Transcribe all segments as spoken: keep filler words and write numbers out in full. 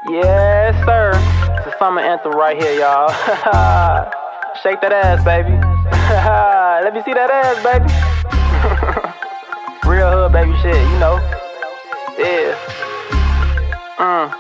Yes, sir. It's a summer anthem right here, y'all. Shake that ass, baby. Let me see that ass, baby. Real hood, baby shit, you know. Yeah. Mm.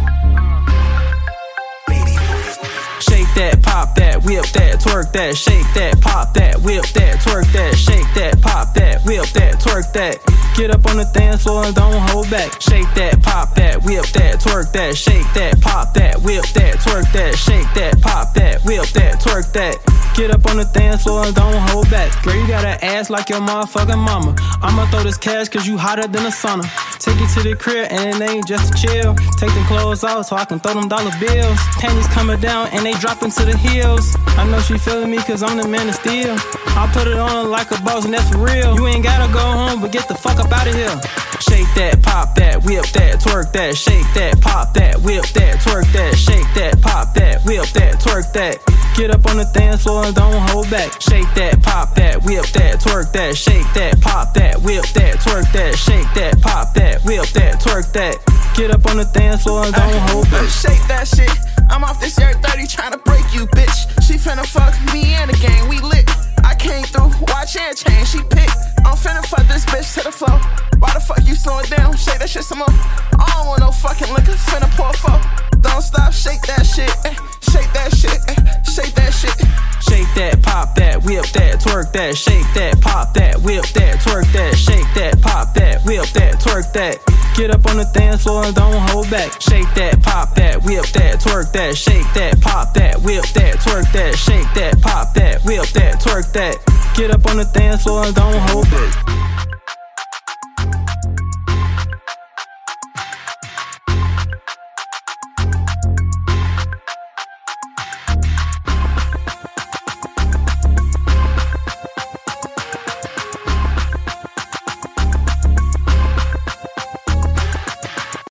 Shake that, pop that, whip that, twerk that. Shake that, pop that, whip that, twerk that. Shake that, pop that, whip that, twerk that. Get up on the dance floor and don't hold back. Shake that, pop that, whip that, twerk that. Shake that, pop that, whip that, twerk that. Shake that, pop that, whip that, twerk that. Get up on the dance floor and don't hold back. Girl, you got an ass like your motherfucking mama. I'ma throw this cash cause you hotter than a sauna. Take it to the crib and it ain't just a chill. Take them clothes off so I can throw them dollar bills. Panties coming down and they dropping to the heels. I know she feeling me cause I'm the man of steel. I put it on like a boss and that's for real. You ain't gotta go home but get the fuck up out of here. Shake that, pop that, whip that, twerk that. Shake that, pop that, whip that, twerk that. Shake that, pop that, whip that, twerk that. Get up on the dance floor and don't hold back. Shake that, pop that, whip that, twerk that. Shake that, pop that, whip that, twerk that. Shake that, pop that, whip that, twerk that. Get up on the dance floor and don't hold back. Shake that shit. I'm off this year thirty tryna break you, bitch. She finna fuck me and the gang, we lit. I came through, watch and chain, she picked. I'm finna fuck this bitch to the floor. Why the fuck you slow it down? Shake that shit some more. I don't want no fucking liquor, finna pour four. Don't stop, shake that shit, eh. Shake that shit, eh. Shake that shit. Shake that, pop that, whip that, twerk that. Shake that, pop that, whip that, twerk that. Shake that, pop that, whip that, twerk that. Get up on the dance floor and don't hold back. Shake that, pop that, whip that, twerk that. Shake that, pop that, whip that, twerk that. Shake that, pop that, whip that, twerk that. Get up on the dance floor and don't hold back.